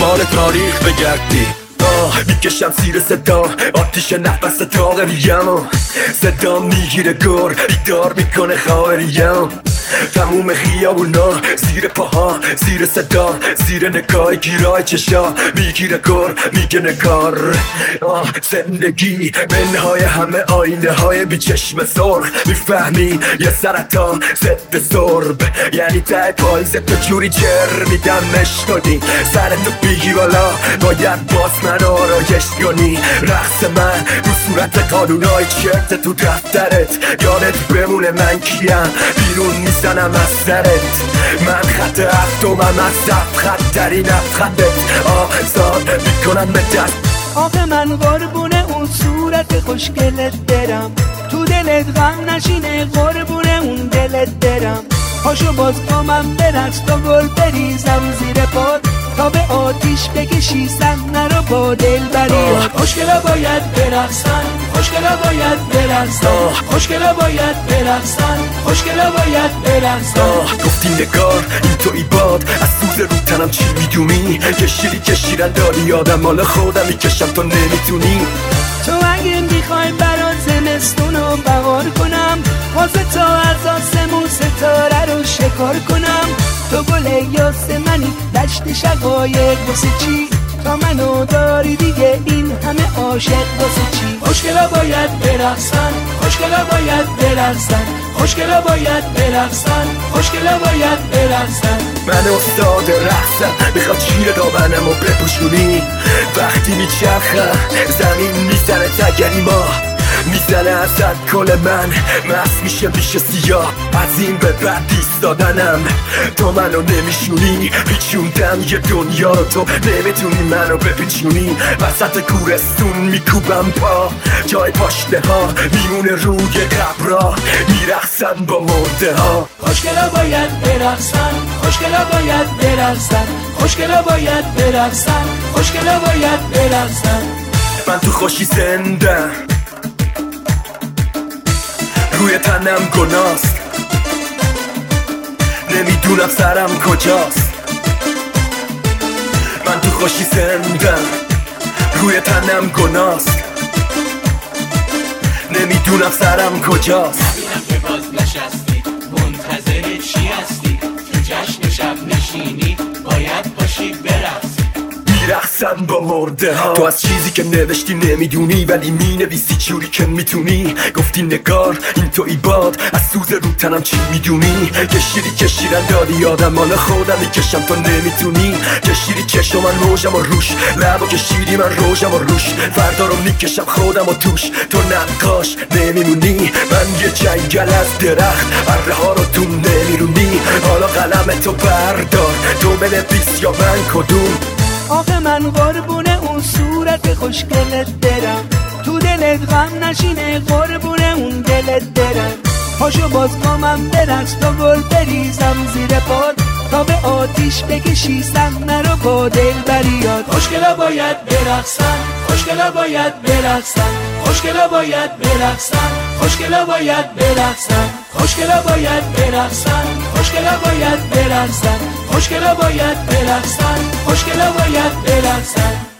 مال تاریخ بگردی. میکشم زیر صدا آتیش نفس داغریم، صدا میگیره گر بیدار میکنه خاوریم. تموم خیابونا زیر پاها، زیر صدا، زیر نگاه گیرای چشا میگیره گر میگه نگار. زندگی منهای همه آینه های بی چشم سرخ، میفهمی یه سرطان ضد سرب، یعنی ته پایزه تو جوری جر میدمش کنی، سرتو بگی بالا باید باز من آرایش کنی. رقص من رو صورت قانونای چرت تو دفترت، یادت بمونه من کیم بیرون میزنم از سرت. من خط هفتمم از خط ترین خطت، آزاد میکنم به دست. آخه من قربونه اون صورت خوشگلت برم، تو دلت غم نشینه قربونه اون دلت برم. پاشو باز با من برقص تا گل بریزم زیر پات، تا به آتیش بکشی صحنه رو با دلبریات. خوشگلا باید برقصن، خوشگلا باید برقصن، خوشگلا باید برقصن، خوشگلا باید برقصن. گفتی نگار این توی باد از سوز رو تنم چی میدونی، که شیرن داری آدم مال خودم میکشم تو نمیتونی. تو اگه میخوای برات زمستون رو بهار کنم، واسه تا از آسمون ستاره رو شکار کنم. تو گل یاسمنی دشت شقایق واسه چی، تا منو داری دیگه این همه عاشق واسه چی. خوشگلا باید برقصن، خوشگلا باید برقصن، خوشگلا باید برقصن، خوشگلا باید برقصن. من استاد رقصم، میخواد شیر دامنم رو بپوشونی. وقتی میچرخم زمین میزنه تگری ما، میزنه ازت کل من مست میشه سیاه. از این به بعد ایستادنم تو منو نمیشونی، پیچوندم یه دنیا رو تو نمیتونی منو بپیچونی. وسط گورستون میکوبم پا، جای پاشنه ها میمونه روی قبرا، میرقصن با مرده ها. خوشگلا باید برقصن، خوشگلا باید برقصن، خوشگلا باید برقصن، خوشگلا باید برقصن. من تو خوشی زندم، روی تنم گناست، نمیدونم سرم کجاست. من تو خوشی زندم، روی تنم گناست، نمیدونم سرم کجاست. نبینم که باز نشستی، منتظر چی هستی؟ تو جشن شب نشینی باید باشی برقصی. میرقصن با مرده ها. تو از چیزی که نوشتی نمیدونی، ولی مینویسی جوری که میتونی. گفتی نگار این توی باد از سوز رو تنم چی میدونی، که شیرن دادی آدم مال خودم میکشم تو نمیتونی. که کشم من روشم و روش، لبا که شیری من روشم و روش. فردا رو میکشم خودم و توش، تو نقاش نمیمونی. من یه جنگل از درخت، اره ها رو تو نمیرونی. حالا قلم تو بردار، تو بنویس یا من کدوم. آخه من قربونه اون صورت خوشگلت برم، تو دلت غم نشینه قربونه اون دلت برم. پاشو باز با من برقص تا گل بریزم زیر پات، تا به آتیش بکشی صحنه رو با دلبریات. خوشگلا باید برقصن، خوشگلا باید برقصن، خوشگلا باید برقصن، خوشگلا باید برقصن، خوشگلا باید برقصن، خوشگلا باید برقصن، خوشگلا باید برقصن، خوشگلا باید برقصن.